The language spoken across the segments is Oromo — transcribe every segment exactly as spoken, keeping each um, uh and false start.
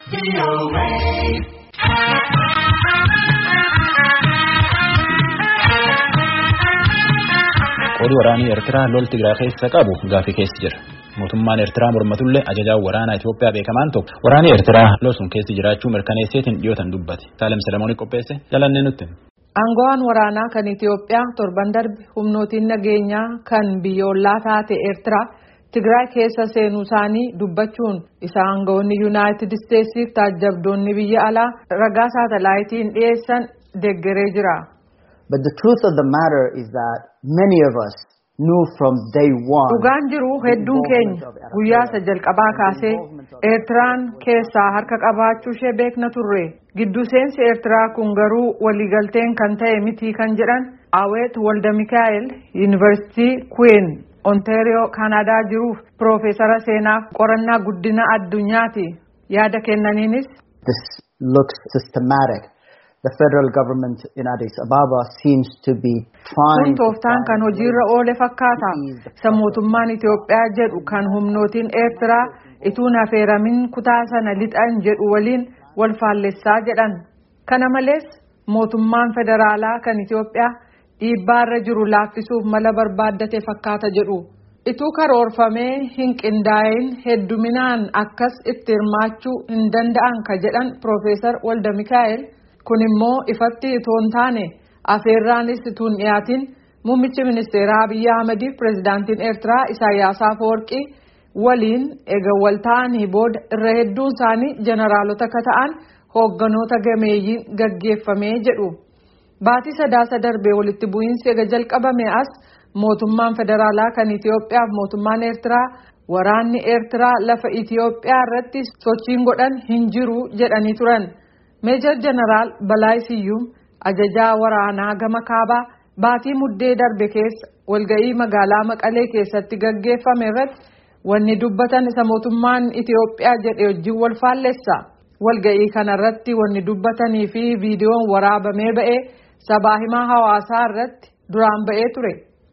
Qodi waraanii Eertiraa lol Tigraay keessa qabu gaafii keessa jira. Mootummaan Eertiraa mormatullee ajajaa waraanaa Itoophiyaa beekamaan tokko waraanii Eertiraa lol sun keessa jiraachuu mirkaneesseetiin dhiyootan dubbate. Saalem Salamoon qopheesse jalannee nutti. Aangawaan waraanaa kan Itoophiyaa torban darbe humnootiin nageenyaa kan biyyoolaa taate Eertiraa Tigraay keessa seenuu isaanii dubbachuun isa aangawoonni Yuunaayitid Isteetsiif taajjabdoonni biyya alaa ragaa saatalaayitiin dhiyeessan deeggaree jira. But the truth of the matter is that many of us knew from day one. Dhugaan jiru hedduun keenya guyyaa isa jalqabaa kaasee Eertiraan keessaa harka qabaachuu ishee beekna turre. Gidduu seensi Eertiraa kun garuu waliigalteen kan ta'e miti kan jedhan Awet Walda Mikaa'el Yuunivarsiitii Queen Ontario Canada jiruuf Piroofeesara seenaaf qorannaa guddina addunyaati. Yaada kennaniinis This looks systematic. The federal government in Addis Ababa seems to be trying. Kun tooftaan kan hojiirra oole fakkaata. Isa mootummaan Itoophiyaa jedhu kan humnootiin Eertiraa ituun affeeramin kutaa sana lixan jedhu waliin wal faallessaa jedhan. Kana malees mootummaan federaalaa kan Itoophiyaa dhiibbaarra jiru laaffisuuf mala barbaaddate fakkaata jedhu. Ituu karoorfamee hin qindaa'in hedduminaan akkas itti hirmaachuu hin danda'an ka jedhan Piroofeesar Walda Mikaa'el. Kun immoo ifatti itoo hin taane afeerraanis ituun dhiyaatiin muummichi ministeeraa Abiyyi Ahmediif pirezidaantiin Eertiraa Isaayyaas Afeworqii waliin eega wal ta'anii booda irra hedduun isaanii jeneraalota akka ta'an hoogganoota gameeyyiin gaggeeffamee jedhu. Baatii sadaasa darbee walitti bu'iinsi eega jalqabame as mootummaan federaalaa kan Itoophiyaaf mootummaan Eertiraa waraanni Eertiraa lafa Itoophiyaa irratti sochiin godhan hin jiru jedhanii turan. Meejor Jeneraal Balaay Siyyuum ajajaa waraanaa gama kaabaa baatii muddee darbe keessa walga'ii magaalaa Maqalee keessatti gaggeeffame irratti wanni dubbatan isa mootummaan Itoophiyaa jedhe wajjin wal faallessa. Walga'ii kanarratti wanni dubbatanii fi viidiyoon waraabamee ba'ee sabaa himaa hawaasaa irratti duraan ba'ee ture.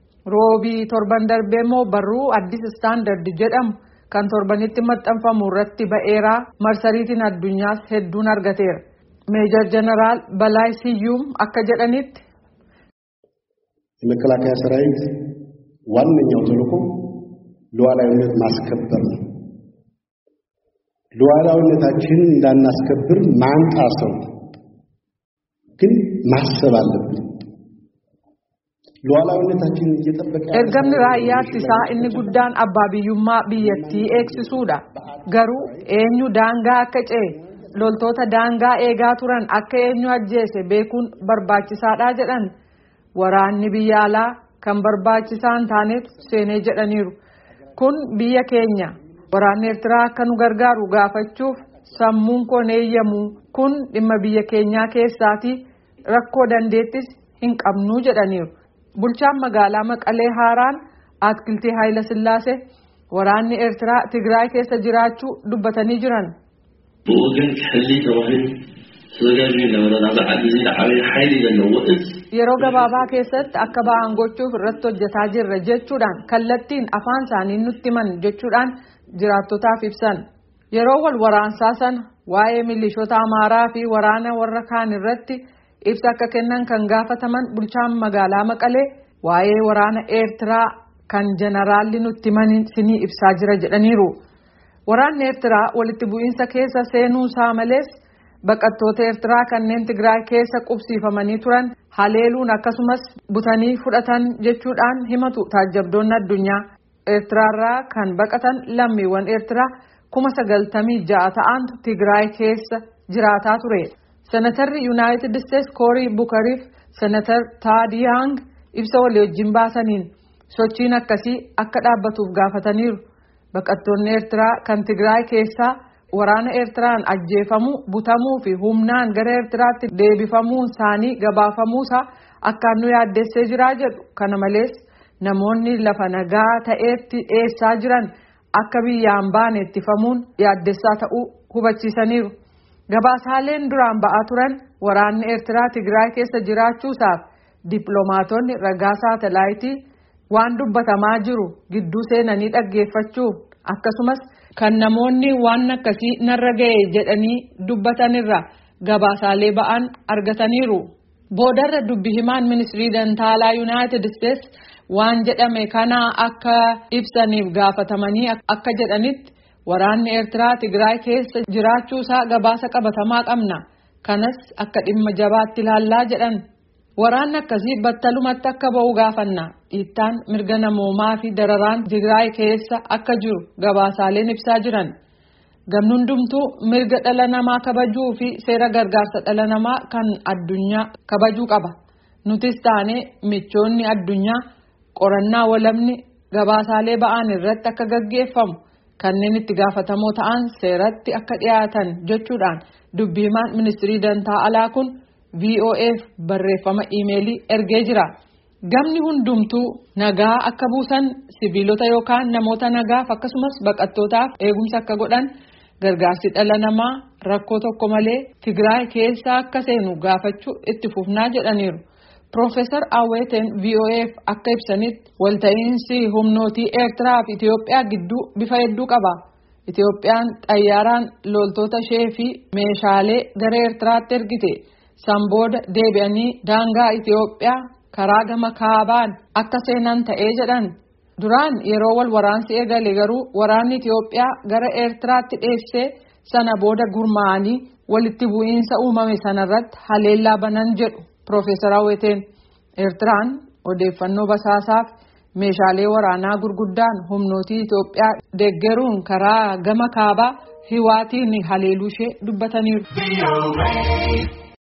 Roobii torban darbee immoo barruu Addis Istaandard jedhamu kan torbanitti maxxanfamu irratti ba'eeraa marsariitiin addunyaas hedduun argateera. Meejor Jeneraal Balaay Siyyuum akka jedhanitti የመከላከያ ሰራዊት ዋነኛው ተልዕኮ ሉዓላዊነት ማስከበር ነው። ሉዓላዊነታችንን እንዳናስከብር ማንጣሰው ግን ማሰብ አለብን። ሉዓላዊነታችንን እየጠበቀ ergamni raayyaa ittisaa inni guddaan abbaa biyyummaa biyyattii eegsisuudha. Garuu eenyu daangaa akka ce'e loltoota daangaa eegaa turan akka eenyu ajjeese beekuun barbaachisaadha jedhan. Waraanni biyya alaa kan barbaachisaa hin taanetu seenee jedhaniiru. Kun biyya keenya. Waraanni Eertiraa akka nu gargaaru gaafachuuf sammuun koo eeyyamu. Kun dhimma biyya keenyaa keessaati rakkoo dandeettis hin qabnu jedhaniiru. Bulchaan magaalaa Maqalee Haaraan Atkiltii Haayila Sillaasee waraanni Eertiraa Tigraay keessa jiraachuu dubbatanii jiran. Yeroo gabaabaa keessatti akka ba'an gochuuf irratti hojjetaa jirra jechuudhaan kallattiin afaan isaanii nutti himan jechuudhaan jiraattotaaf ibsan. Yeroo wal waraansaa sana waa'ee milishoota Amaaraa fi waraana warra kaan irratti ibsa akka kennan kan gaafataman bulchaan magaalaa Maqalee waa'ee waraana Eertiraa kan jeneraalli nutti himan sinii ibsaa jira jedhaniiru. Waraanni Eertiraa walitti bu'iinsa keessa seenuu isaa malees baqattoota Eertiraa kanneen Tigraay keessa qubsiifamanii turan haleeluun akkasumas butanii fudhatan jechuudhaan himatu taajjabdoonni addunyaa. Eertiraarraa kan baqatan lammiiwwan Eertiraa kuma sagaltamii ja'a ta'antu Tigraay keessa jiraataa ture. Senatarri Yuunaayitid Isteets Koorii Bukariif Senatar Taadi Yaang ibsa walii wajjin baasaniin sochiin akkasii akka dhaabbatuuf gaafataniiru. Baqattoonni Eertiraa kan Tigraay keessaa waraana Eertiraan ajjeefamuu, butamuu fi humnaan gara Eertiraatti deebifamuun isaanii gabaafamuusaa akkaan nu yaaddessee jiraa jedhu. Kana malees namoonni lafa nagaa ta'eetti dheessaa jiran akka biyyaan baane ittifamuun yaaddessaa ta'uu hubachiisaniiru. Gabaasaaleen duraan ba'aa turan waraanni Eertiraa Tigraay keessa jiraachuusaaf dippiloomaatonni ragaa saatalaayitii waan dubbatamaa jiru gidduu seenanii dhaggeeffachuu akkasumas kan namoonni waan akkasii narra ga'e jedhanii dubbatanirra gabaasaalee ba'an argataniiru. Boodarra dubbi himaan ministirii dantaalaa United States waan jedhame kana akka ibsaniif gaafatamanii akka jedhanitti waraanni Eertiraa Tigraay keessa jiraachuu isaa gabaasa qabatamaa qabna. Kanas akka dhimma jabaatti ilaallaa jedhan. Waraanni akkasii battalumatti akka ba'u gaafanna. Dhiittaan mirga namoomaa fi dararaan Tigraay keessa akka jiru gabaasaaleen ibsaa jiran. Gamni hundumtuu mirga dhala namaa kabajuu fi seera gargaarsa dhala namaa kan addunyaa kabajuu qaba. Nutis taane michoonni addunyaa qorannaa walabni gabaasaalee ba'an irratti akka gaggeeffamu kanneen itti gaafatamoo ta'an seeratti akka dhiyaatan jechuudhaan dubbi himaan ministirii dantaa alaa kun V O F barreeffama iimeelii ergee jira. Gamni hundumtuu nagaa akka buusan sibiilota yookaan namoota nagaaf akkasumas baqattootaaf eegumsa akka godhan gargaarsi dhala namaa rakkoo tokko malee Tigraay keessa akka seenu gaafachuu itti fufnaa jedhaniiru. Profeesar Awweteen V O F akka ibsanitti walta'iinsi humnootii Eertiraa fi Itiyoophiyaa gidduu bifa hedduu qaba. Itiyoophiyaan xayyaaraan loltoota ishee fi meeshaalee gara Eertiraatti ergite. Sambooda deebi'anii daangaa Itiyoophiyaa karaa gama kaabaan akka seenan ta'ee jedhan. Duraan yeroo wal waraansi eegale garuu waraanni Itiyoophiyaa gara Eertiraatti dheessee sana booda gurmaa'anii walitti bu'iinsa uumame sanarratti haleellaa banan jedhu Profeesar Awweteen. Eertiraan odeeffannoo basaasaaf meeshaalee waraanaa gurguddaan humnootii Itiyoophiyaa deeggaruun karaa gama kaabaa Hiwaatiin haleeluu ishee dubbataniiru.